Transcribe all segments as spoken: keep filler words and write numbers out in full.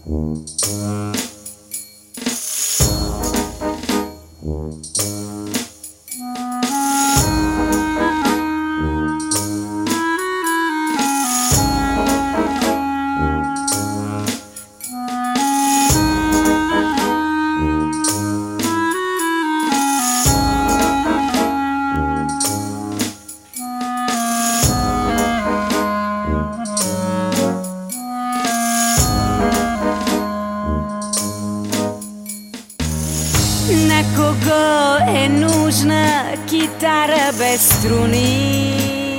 На кого е нужна китара без струни?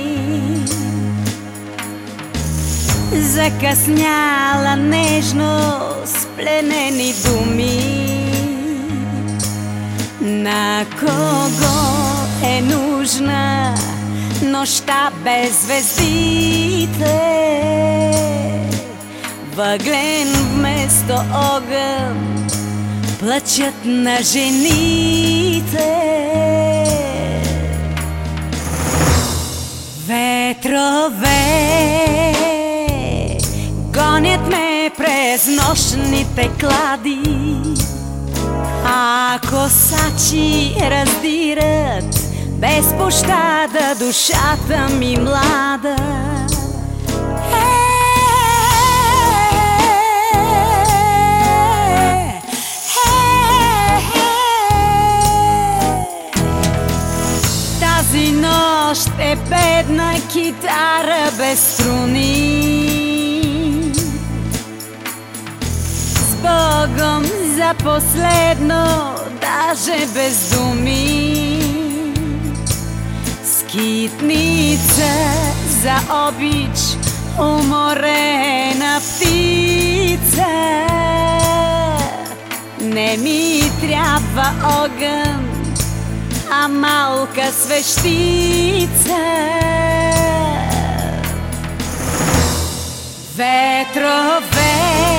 Закъсняла нежност, пленени думи. На кого е нужна нощта без звездите? Въглен вместо огън, плачат на жените. Ветрове гонят ме през нощните клади, а косачи раздират без пощада душата ми млада. Тази нощ е бедна китара без струни. С Богом за последно, даже без думи. Скитница за обич, уморена птица. Не ми трябва огън, а малка свещица. Ветрове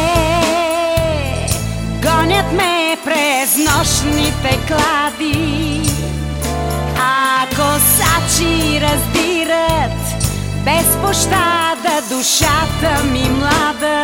гонят ме през нощните клади, а косачи раздират без пощада душата ми млада.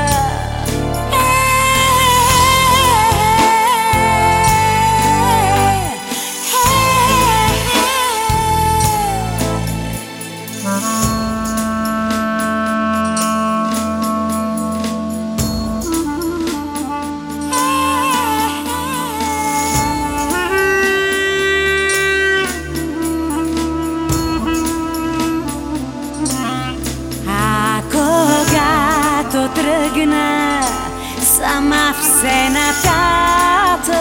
Тръгна сама все нататък,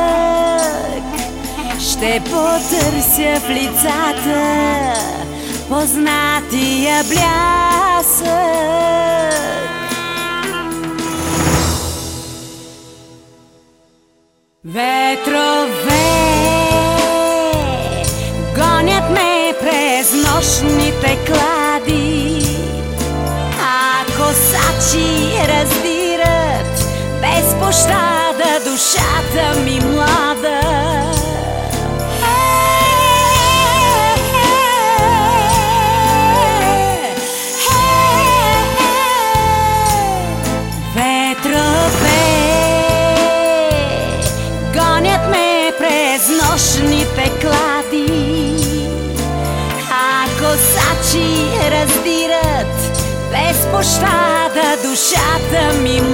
ще потърся в лицата познатия блясък. Ветрове гонят ме през нощните клади, косачи раздират без пощада душата ми млада. Ветрове гонят ме през нощните клади, а косачи раздират без пощада душата ми